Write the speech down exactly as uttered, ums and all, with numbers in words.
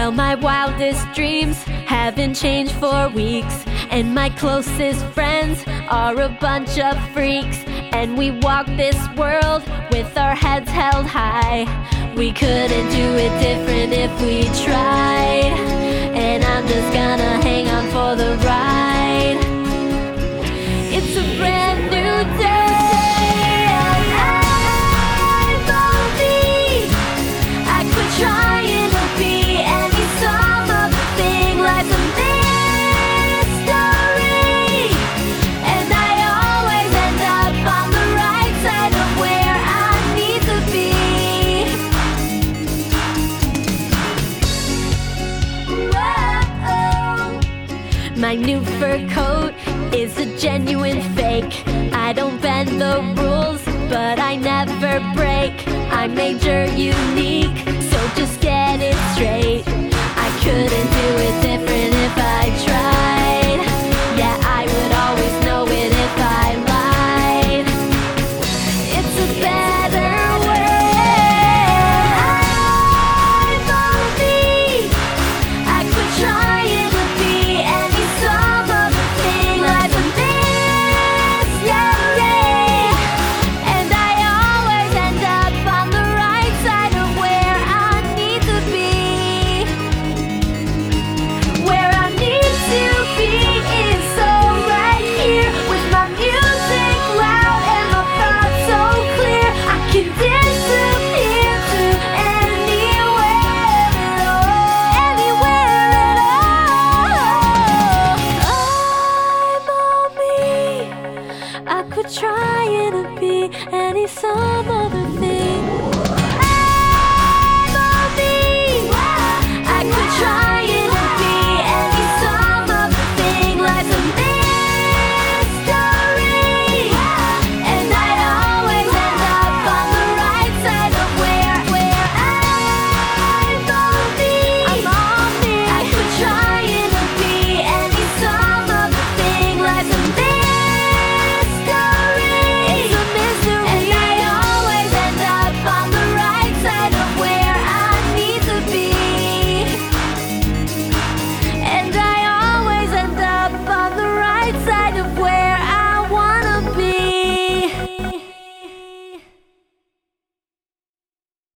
Well, my wildest dreams haven't changed for weeks, and my closest friends are a bunch of freaks. And we walk this world with our heads held high. We couldn't do it different if we tried. And I'm just gonna hang on for the ride. It's a brand new day, and I believe I could try to be any some other thing. Life's a mystery, and I always end up on the right side of where I need to be. Whoa. My new fur coat is a genuine fake. I don't bend the rules, but I never break. I'm major unique, so just get it straight. I couldn't do it different if I tried. Yeah, I would always know it if I lied. It's a better way. I believe I could try to be any some other thing. Life's a mystery, and I always end up on the right side of where I need to be. Where I need to be is so right here, with my music loud and my thoughts so clear. I can disappear to anywhere at all, anywhere at all. I'm on me. I could try to be any some other thing.